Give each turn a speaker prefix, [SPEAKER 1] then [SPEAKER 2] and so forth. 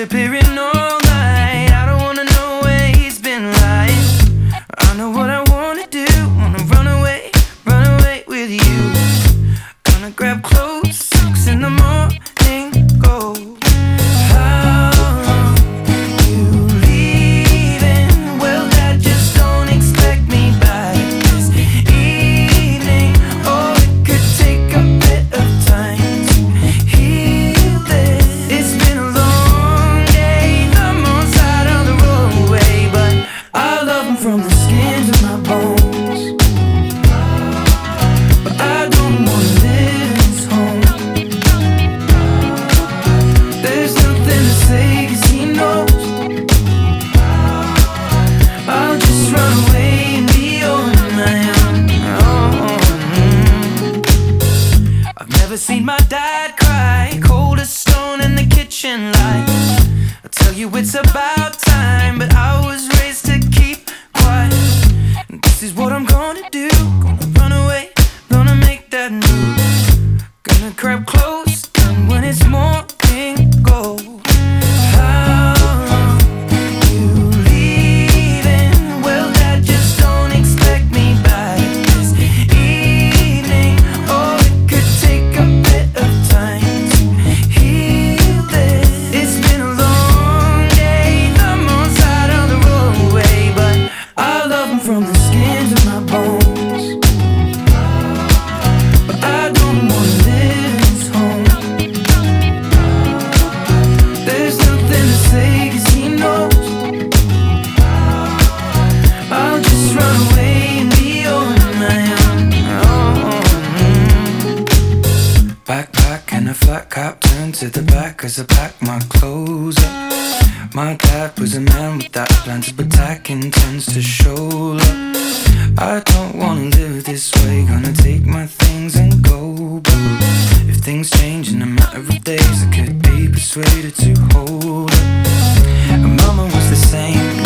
[SPEAKER 1] disappearing all night. I don't wanna know where he's been lying. I know what I wanna do. Wanna run away with you. Gonna grab clothes, 6 in the morning, go. How you leaving? Well, Dad, just don't expect me by this evening. Oh, it could take a bit of time to heal this. It's been a long day, the more side of the roadway, but I love him from the skin to my bones. But I don't wanna live in his home. There's nothing to say 'cause he knows. I'll just run away and be on my own. I've never seen my dad cry, cold as stone in the kitchen light. I tell you it's about time, but I was raised to keep quiet. And this is what I'm gonna do. Gonna run away, gonna make that move. Gonna grab close, and when it's morning, go. How you leaving? Well, Dad, just don't expect me by this evening. Oh, it could take a bit of time to heal this. It's been a long day, the more side on the roadway, but I love him from the skin to my bones. But I don't wanna live in his home. There's nothing to say 'cause he knows. I'll just run away and be on my own. Backpack and a flat cap turned to the back as I pack my clothes up. My dad was a man without plans, but tacking tends to show up. I don't wanna live this way, gonna take my things and go. But if things change in a matter of days, I could be persuaded to hold up. And Mama was the same.